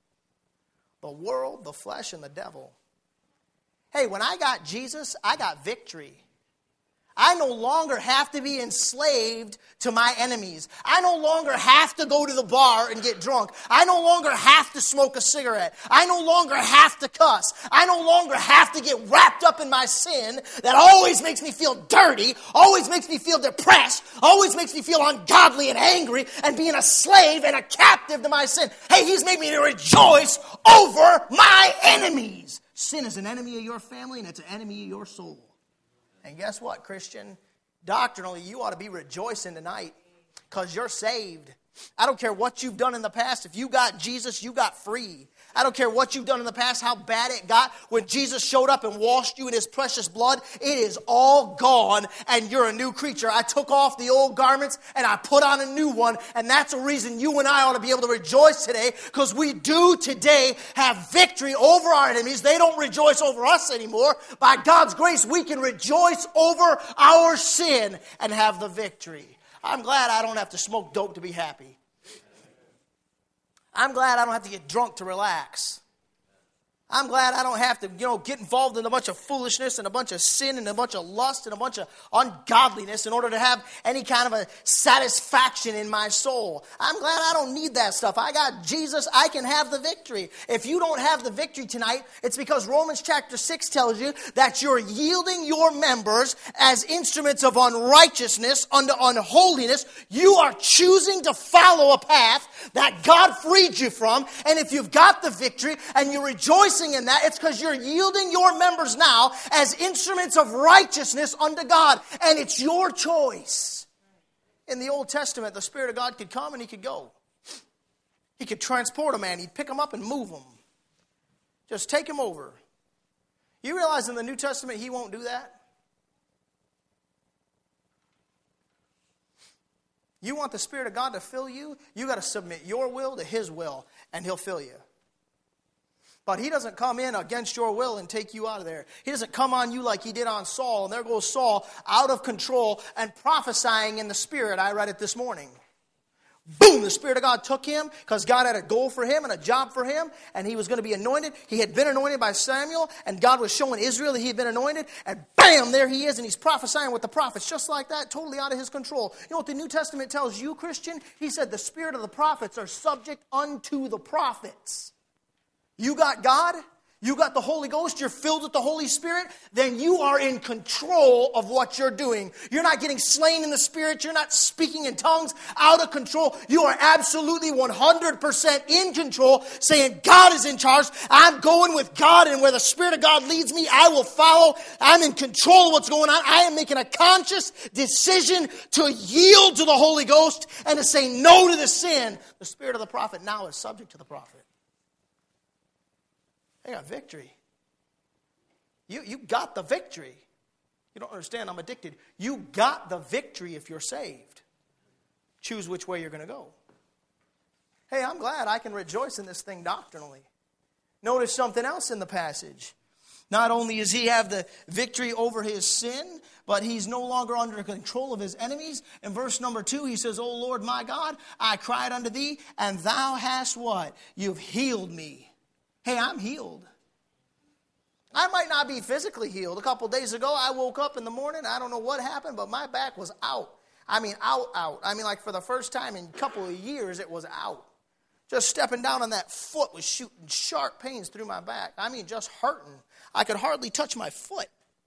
The world, the flesh, and the devil. Hey, when I got Jesus, I got victory. I no longer have to be enslaved to my enemies. I no longer have to go to the bar and get drunk. I no longer have to smoke a cigarette. I no longer have to cuss. I no longer have to get wrapped up in my sin that always makes me feel dirty, always makes me feel depressed, always makes me feel ungodly and angry and being a slave and a captive to my sin. Hey, he's made me to rejoice over my enemies. Sin is an enemy of your family, and it's an enemy of your soul. And guess what, Christian? Doctrinally, you ought to be rejoicing tonight because you're saved. I don't care what you've done in the past. If you got Jesus, you got free. I don't care what you've done in the past, how bad it got. When Jesus showed up and washed you in his precious blood, it is all gone and you're a new creature. I took off the old garments and I put on a new one. And that's a reason you and I ought to be able to rejoice today, because we do today have victory over our enemies. They don't rejoice over us anymore. By God's grace, we can rejoice over our sin and have the victory. I'm glad I don't have to smoke dope to be happy. I'm glad I don't have to get drunk to relax. I'm glad I don't have to, get involved in a bunch of foolishness and a bunch of sin and a bunch of lust and a bunch of ungodliness in order to have any kind of a satisfaction in my soul. I'm glad I don't need that stuff. I got Jesus. I can have the victory. If you don't have the victory tonight, it's because Romans chapter 6 tells you that you're yielding your members as instruments of unrighteousness unto unholiness. You are choosing to follow a path that God freed you from. And if you've got the victory and you're rejoicing in that, it's because you're yielding your members now as instruments of righteousness unto God. And it's your choice. In the Old Testament, the Spirit of God could come and he could go. He could transport a man. He'd pick him up and move him. Just take him over. You realize in the New Testament he won't do that? You want the Spirit of God to fill you, you got to submit your will to his will, and he'll fill you. But he doesn't come in against your will and take you out of there. He doesn't come on you like he did on Saul, and there goes Saul out of control and prophesying in the Spirit. I read it this morning. Boom, the Spirit of God took him because God had a goal for him and a job for him, and he was going to be anointed. He had been anointed by Samuel, and God was showing Israel that he had been anointed, and bam, there he is, and he's prophesying with the prophets just like that, totally out of his control. You know what the New Testament tells you, Christian? He said the spirit of the prophets are subject unto the prophets. You got God, you got the Holy Ghost, you're filled with the Holy Spirit, then you are in control of what you're doing. You're not getting slain in the Spirit, you're not speaking in tongues out of control. You are absolutely 100% in control, saying God is in charge. I'm going with God, and where the Spirit of God leads me, I will follow. I'm in control of what's going on. I am making a conscious decision to yield to the Holy Ghost and to say no to the sin. The spirit of the prophet now is subject to the prophet. They got victory. You got the victory. You don't understand, I'm addicted. You got the victory if you're saved. Choose which way you're going to go. Hey, I'm glad I can rejoice in this thing doctrinally. Notice something else in the passage. Not only does he have the victory over his sin, but he's no longer under control of his enemies. In verse number 2, he says, O Lord my God, I cried unto thee, and thou hast what? You've healed me. Hey, I'm healed. I might not be physically healed. A couple days ago, I woke up in the morning. I don't know what happened, but my back was out. I mean, out. I mean, like for the first time in a couple of years, it was out. Just stepping down on that foot was shooting sharp pains through my back. I mean, just hurting. I could hardly touch my foot.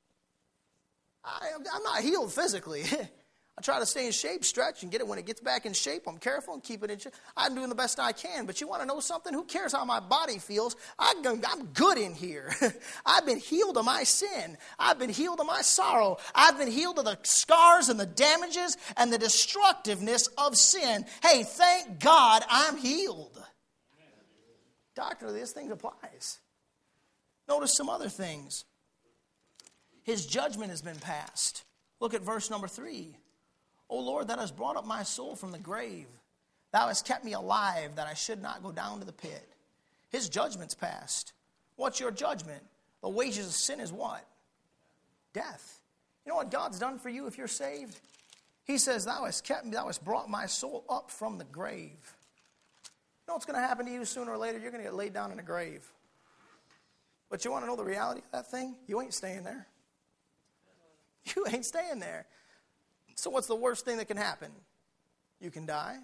I'm not healed physically. I try to stay in shape, stretch, and get it when it gets back in shape. I'm careful and keep it in shape. I'm doing the best I can. But you want to know something? Who cares how my body feels? I'm good in here. I've been healed of my sin. I've been healed of my sorrow. I've been healed of the scars and the damages and the destructiveness of sin. Hey, thank God I'm healed. Doctrinally, this thing applies. Notice some other things. His judgment has been passed. Look at verse number 3. O Lord, thou hast brought up my soul from the grave. Thou hast kept me alive, that I should not go down to the pit. His judgment's passed. What's your judgment? The wages of sin is what? Death. You know what God's done for you if you're saved? He says, thou hast kept me, thou hast brought my soul up from the grave. You know what's going to happen to you sooner or later? You're going to get laid down in a grave. But you want to know the reality of that thing? You ain't staying there. You ain't staying there. So what's the worst thing that can happen? You can die.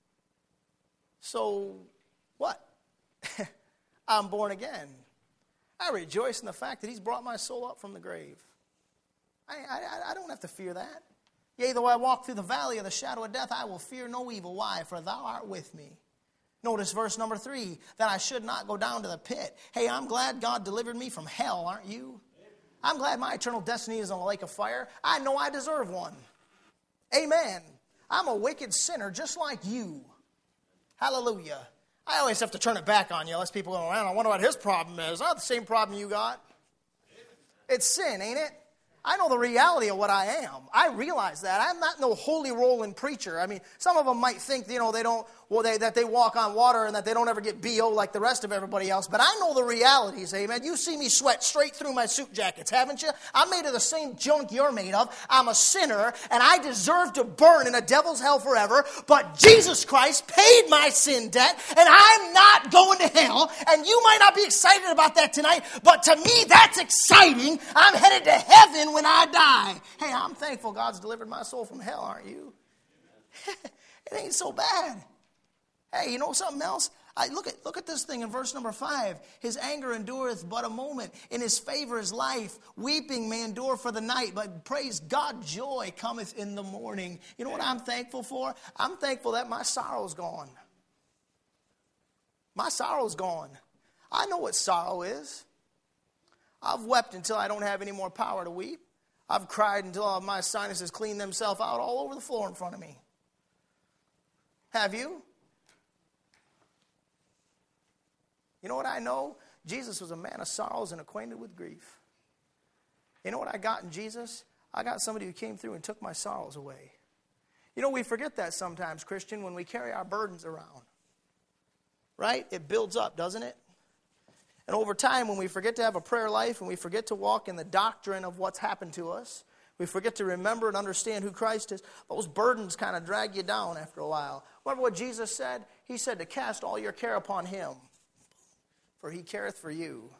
So what? I'm born again. I rejoice in the fact that he's brought my soul up from the grave. I don't have to fear that. Yea, though I walk through the valley of the shadow of death, I will fear no evil. Why? For thou art with me. Notice verse number 3, that I should not go down to the pit. Hey, I'm glad God delivered me from hell, aren't you? I'm glad my eternal destiny is in a lake of fire. I know I deserve one. Amen. I'm a wicked sinner just like you. Hallelujah. I always have to turn it back on you, unless people go around. I wonder what his problem is. Not the same problem you got. It's sin, ain't it? I know the reality of what I am. I realize that. I'm not no holy rolling preacher. I mean, some of them might think, they don't, that they walk on water and that they don't ever get B.O. like the rest of everybody else. But I know the realities, amen. You see me sweat straight through my suit jackets, haven't you? I'm made of the same junk you're made of. I'm a sinner, and I deserve to burn in a devil's hell forever. But Jesus Christ paid my sin debt, and I'm not going to hell. And you might not be excited about that tonight, but to me, that's exciting. I'm headed to heaven when I die. Hey, I'm thankful God's delivered my soul from hell, aren't you? It ain't so bad. Hey, you know something else? Look at this thing in verse number 5. His anger endureth but a moment. In his favor is life. Weeping may endure for the night, but praise God, joy cometh in the morning. You know what I'm thankful for? I'm thankful that my sorrow's gone. My sorrow's gone. I know what sorrow is. I've wept until I don't have any more power to weep. I've cried until my sinuses clean themselves out all over the floor in front of me. Have you? You know what I know? Jesus was a man of sorrows and acquainted with grief. You know what I got in Jesus? I got somebody who came through and took my sorrows away. You know, we forget that sometimes, Christian, when we carry our burdens around. Right? It builds up, doesn't it? And over time, when we forget to have a prayer life and we forget to walk in the doctrine of what's happened to us, we forget to remember and understand who Christ is, those burdens kind of drag you down after a while. Remember what Jesus said? He said to cast all your care upon him, for he careth for you.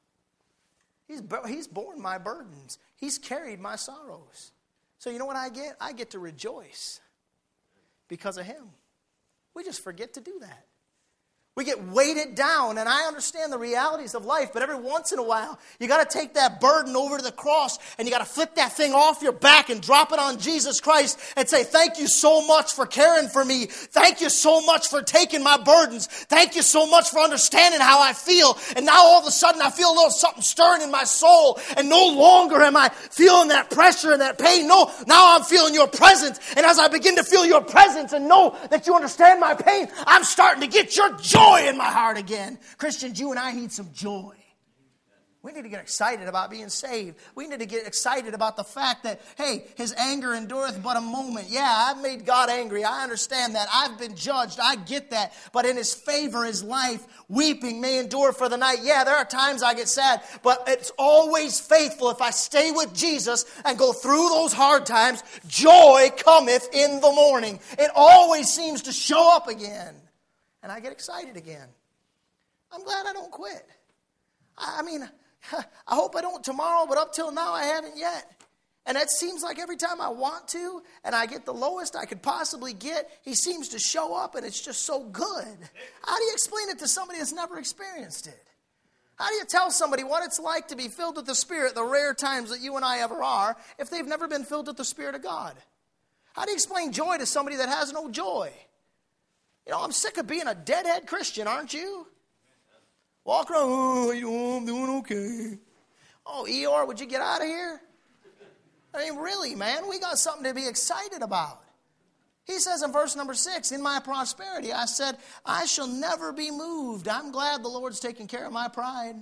He's borne my burdens. He's carried my sorrows. So you know what I get? I get to rejoice because of him. We just forget to do that. We get weighted down, and I understand the realities of life, but every once in a while, you got to take that burden over to the cross, and you got to flip that thing off your back and drop it on Jesus Christ and say, thank you so much for caring for me. Thank you so much for taking my burdens. Thank you so much for understanding how I feel. And now all of a sudden, I feel a little something stirring in my soul, and no longer am I feeling that pressure and that pain. No, now I'm feeling your presence, and as I begin to feel your presence and know that you understand my pain, I'm starting to get your joy in my heart again. Christians, you and I need some joy. We need to get excited about being saved. We need to get excited about the fact that, hey, his anger endureth but a moment. Yeah, I've made God angry. I understand that. I've been judged. I get that. But in his favor, his life, weeping may endure for the night. Yeah, there are times I get sad, but it's always faithful. If I stay with Jesus and go through those hard times, joy cometh in the morning. It always seems to show up again. And I get excited again. I'm glad I don't quit. I mean, I hope I don't tomorrow, but up till now I haven't yet. And it seems like every time I want to, and I get the lowest I could possibly get, he seems to show up, and it's just so good. How do you explain it to somebody that's never experienced it? How do you tell somebody what it's like to be filled with the Spirit, the rare times that you and I ever are, if they've never been filled with the Spirit of God? How do you explain joy to somebody that has no joy? You know, I'm sick of being a deadhead Christian, aren't you? Walk around, oh, I'm doing okay. Oh, Eeyore, would you get out of here? I mean, really, man, we got something to be excited about. He says in verse number 6, in my prosperity, I said, I shall never be moved. I'm glad the Lord's taking care of my pride.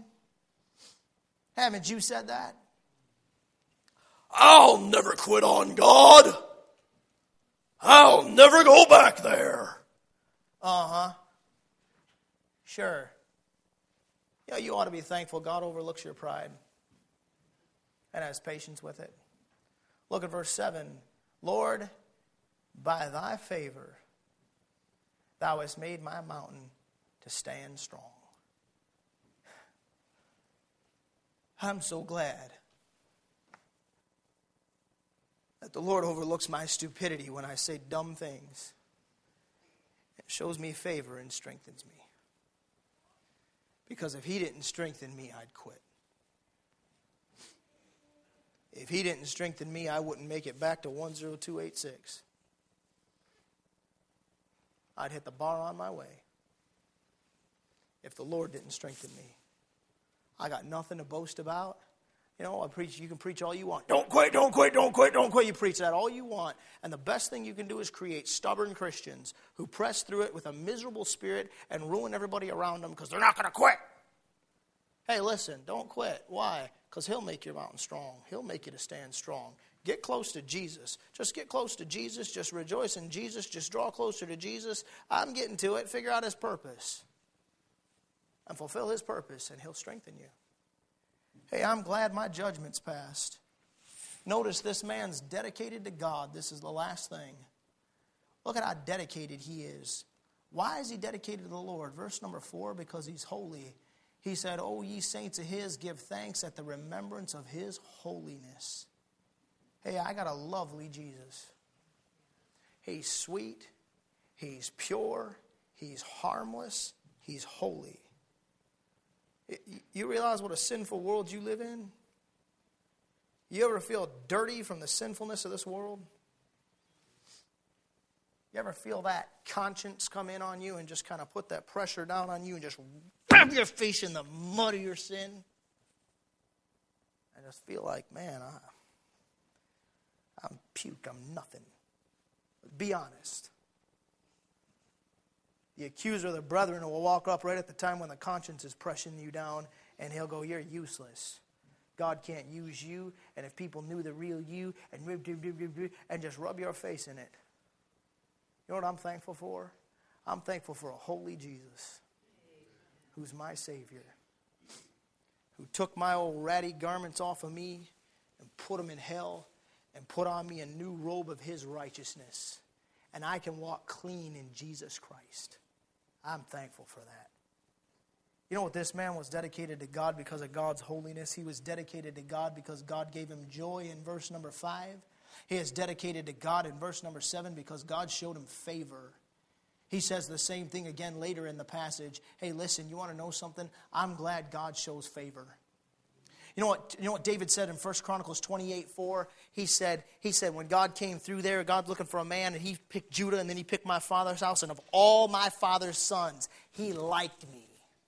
Haven't you said that? I'll never quit on God. I'll never go back there. Uh-huh. Sure. Yeah, you ought to be thankful God overlooks your pride and has patience with it. Look at verse 7. Lord, by thy favor, thou hast made my mountain to stand strong. I'm so glad that the Lord overlooks my stupidity when I say dumb things. Shows me favor and strengthens me. Because if he didn't strengthen me, I'd quit. If he didn't strengthen me, I wouldn't make it back to 10286. I'd hit the bar on my way. If the Lord didn't strengthen me, I got nothing to boast about. You know, you can preach all you want. Don't quit, don't quit, don't quit, don't quit. You preach that all you want. And the best thing you can do is create stubborn Christians who press through it with a miserable spirit and ruin everybody around them because they're not going to quit. Hey, listen, don't quit. Why? Because he'll make your mountain strong. He'll make you to stand strong. Get close to Jesus. Just get close to Jesus. Just rejoice in Jesus. Just draw closer to Jesus. I'm getting to it. Figure out his purpose. And fulfill his purpose, and he'll strengthen you. Hey, I'm glad my judgment's passed. Notice this man's dedicated to God. This is the last thing. Look at how dedicated he is. Why is he dedicated to the Lord? Verse number 4, because he's holy. He said, O ye saints of his, give thanks at the remembrance of his holiness. Hey, I got a lovely Jesus. He's sweet. He's pure. He's harmless. He's holy. You realize what a sinful world you live in? You ever feel dirty from the sinfulness of this world? You ever feel that conscience come in on you and just kind of put that pressure down on you and just wrap your face in the mud of your sin? I just feel like, man, I'm puke, I'm nothing. But be honest. The accuser of the brethren will walk up right at the time when the conscience is pressing you down, and he'll go, you're useless. God can't use you, and if people knew the real you, and just rub your face in it. You know what I'm thankful for? I'm thankful for a holy Jesus who's my Savior, who took my old ratty garments off of me and put them in hell and put on me a new robe of His righteousness. And I can walk clean in Jesus Christ. I'm thankful for that. You know what? This man was dedicated to God because of God's holiness. He was dedicated to God because God gave him joy in verse number 5. He is dedicated to God in verse number 7 because God showed him favor. He says the same thing again later in the passage. Hey, listen, you want to know something? I'm glad God shows favor. You know what David said in 1 Chronicles 28:4? He said when God came through there, God's looking for a man, and He picked Judah, and then He picked my father's house, and of all my father's sons, He liked me.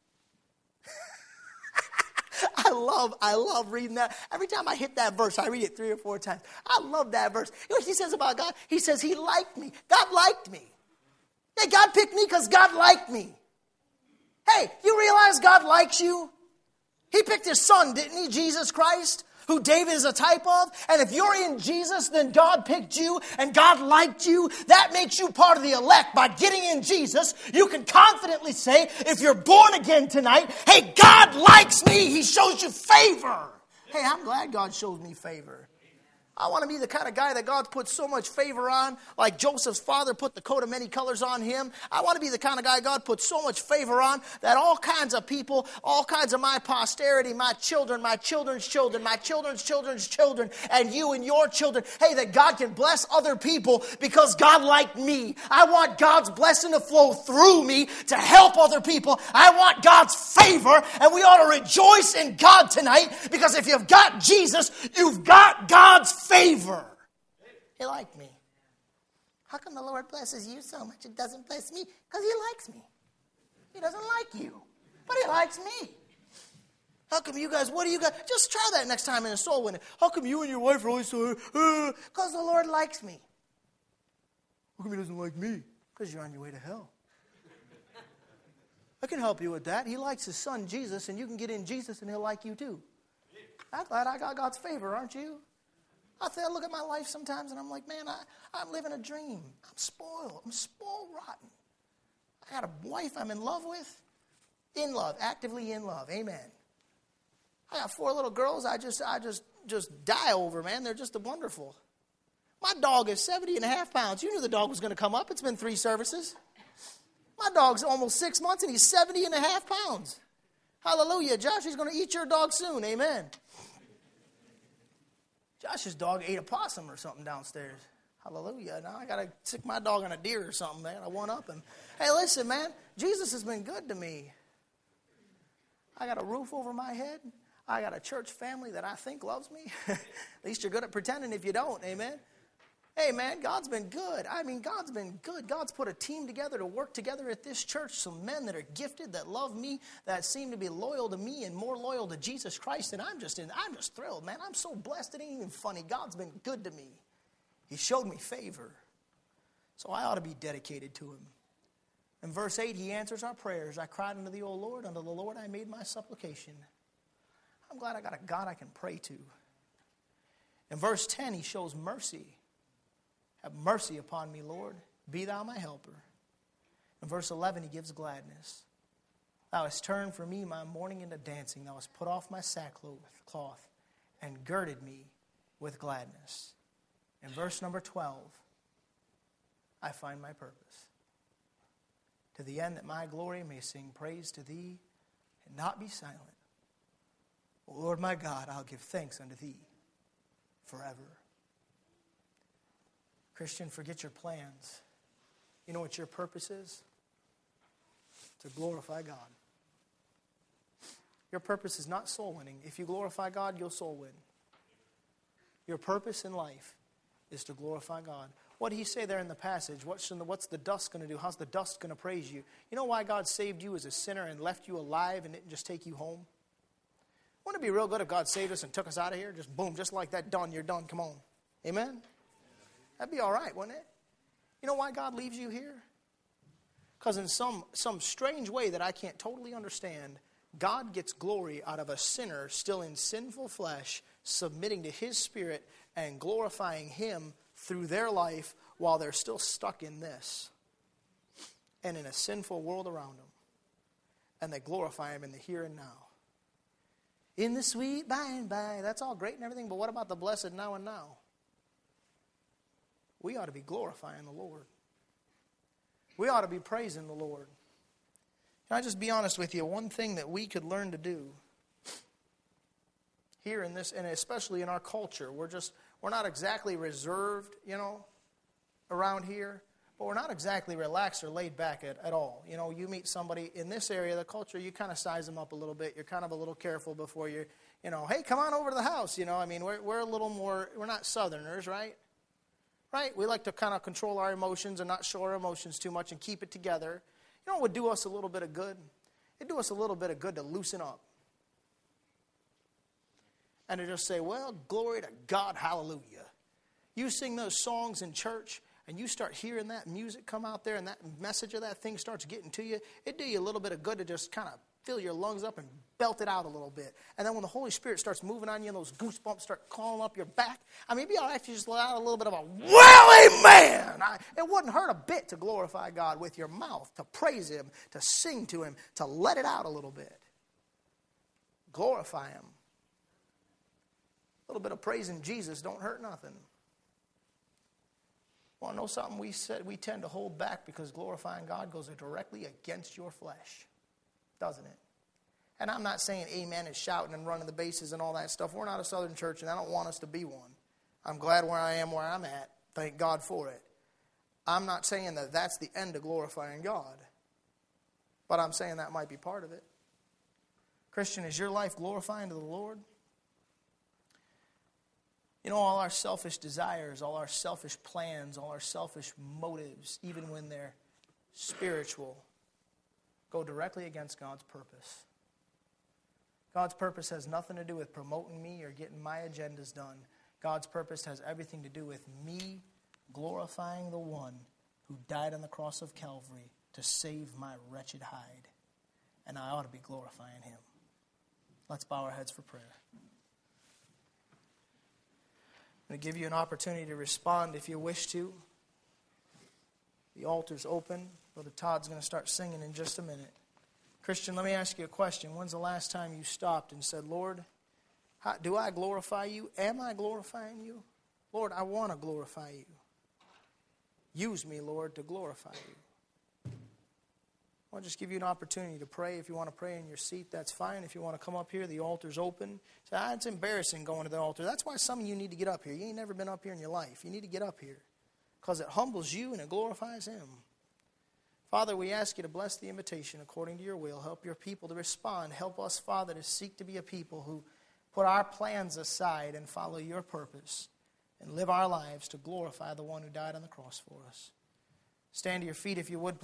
I love reading that. Every time I hit that verse, I read it 3 or 4 times. I love that verse. You know what He says about God? He says He liked me. God liked me. Hey, God picked me because God liked me. Hey, you realize God likes you? He picked His Son, didn't He? Jesus Christ, who David is a type of. And if you're in Jesus, then God picked you and God liked you. That makes you part of the elect. By getting in Jesus, you can confidently say, if you're born again tonight, hey, God likes me. He shows you favor. Hey, I'm glad God shows me favor. I want to be the kind of guy that God puts so much favor on, like Joseph's father put the coat of many colors on him. I want to be the kind of guy God puts so much favor on that all kinds of people, all kinds of my posterity, my children, my children's children, my children's children's children, and you and your children, hey, that God can bless other people because God liked me. I want God's blessing to flow through me to help other people. I want God's favor, and we ought to rejoice in God tonight because if you've got Jesus, you've got God's favor. He liked me. How come the Lord blesses you so much it doesn't bless me? Because He likes me. He doesn't like you, but He likes me. How come you guys, what do you guys, just try that next time in a soul winning. How come you and your wife are always so, because the Lord likes me. How come He doesn't like me? Because you're on your way to hell. I can help you with that. He likes His Son, Jesus, and you can get in Jesus and He'll like you too. I'm glad I got God's favor, aren't you? I look at my life sometimes and I'm like, man, I'm living a dream. I'm spoiled. I'm spoiled rotten. I got a wife I'm in love with. In love, actively in love. Amen. I got 4 little girls I just die over, man. They're just wonderful. My dog is 70.5 pounds. You knew the dog was going to come up. It's been 3 services. My dog's almost 6 months and he's 70.5 pounds. Hallelujah. Josh is going to eat your dog soon. Amen. Josh's dog ate a possum or something downstairs. Hallelujah. Now I got to stick my dog on a deer or something, man. I one up him. Hey, listen, man. Jesus has been good to me. I got a roof over my head. I got a church family that I think loves me. At least you're good at pretending if you don't. Amen. Hey, man, God's been good. I mean, God's been good. God's put a team together to work together at this church. Some men that are gifted, that love me, that seem to be loyal to me and more loyal to Jesus Christ. And I'm just thrilled, man. I'm so blessed. It ain't even funny. God's been good to me. He showed me favor. So I ought to be dedicated to Him. In verse 8, He answers our prayers. I cried unto Thee, O Lord. Unto the Lord I made my supplication. I'm glad I got a God I can pray to. In verse 10, He shows mercy. Have mercy upon me, Lord. Be Thou my helper. In verse 11, He gives gladness. Thou hast turned for me my mourning into dancing. Thou hast put off my sackcloth and girded me with gladness. In verse number 12, I find my purpose. To the end that my glory may sing praise to Thee and not be silent. O Lord my God, I'll give thanks unto Thee forever. Christian, forget your plans. You know what your purpose is? To glorify God. Your purpose is not soul winning. If you glorify God, you'll soul win. Your purpose in life is to glorify God. What did He say there in the passage? What's the dust going to do? How's the dust going to praise you? You know why God saved you as a sinner and left you alive and didn't just take you home? Wouldn't it be real good if God saved us and took us out of here? Just boom, just like that, done, you're done, come on. Amen? That'd be all right, wouldn't it? You know why God leaves you here? Because in some strange way that I can't totally understand, God gets glory out of a sinner still in sinful flesh, submitting to His Spirit and glorifying Him through their life while they're still stuck in this and in a sinful world around them. And they glorify Him in the here and now. In the sweet by and by, that's all great and everything, but what about the blessed now and now? We ought to be glorifying the Lord. We ought to be praising the Lord. Can I just be honest with you? One thing that we could learn to do here in this, and especially in our culture, we're not exactly reserved, around here, but we're not exactly relaxed or laid back at all. You meet somebody in this area of the culture, you kind of size them up a little bit. You're kind of a little careful before you're, hey, come on over to the house. We're a little more, we're not Southerners, right? Right? We like to kind of control our emotions and not show our emotions too much and keep it together. You know what would do us a little bit of good? It'd do us a little bit of good to loosen up. And to just say, well, glory to God, hallelujah. You sing those songs in church and you start hearing that music come out there and that message of that thing starts getting to you, it'd do you a little bit of good to just kind of fill your lungs up and belt it out a little bit. And then when the Holy Spirit starts moving on you and those goosebumps start calling up your back, it'd be all right if you just let out a little bit of a, well, amen. It wouldn't hurt a bit to glorify God with your mouth, to praise Him, to sing to Him, to let it out a little bit. Glorify Him. A little bit of praising Jesus don't hurt nothing. Want to know something? We tend to hold back because glorifying God goes directly against your flesh. Doesn't it? And I'm not saying amen and shouting and running the bases and all that stuff. We're not a Southern church, and I don't want us to be one. I'm glad where I am where I'm at. Thank God for it. I'm not saying that that's the end of glorifying God. But I'm saying that might be part of it. Christian, is your life glorifying to the Lord? All our selfish desires, all our selfish plans, all our selfish motives, even when they're spiritual, go directly against God's purpose. God's purpose has nothing to do with promoting me or getting my agendas done. God's purpose has everything to do with me glorifying the one who died on the cross of Calvary to save my wretched hide. And I ought to be glorifying Him. Let's bow our heads for prayer. I'm going to give you an opportunity to respond if you wish to. The altar's open. Brother Todd's going to start singing in just a minute. Christian, let me ask you a question. When's the last time you stopped and said, Lord, do I glorify you? Am I glorifying you? Lord, I want to glorify you. Use me, Lord, to glorify you. I'll just give you an opportunity to pray. If you want to pray in your seat, that's fine. If you want to come up here, the altar's open. So, it's embarrassing going to the altar. That's why some of you need to get up here. You ain't never been up here in your life. You need to get up here because it humbles you and it glorifies Him. Father, we ask you to bless the invitation according to your will. Help your people to respond. Help us, Father, to seek to be a people who put our plans aside and follow your purpose and live our lives to glorify the one who died on the cross for us. Stand to your feet if you would.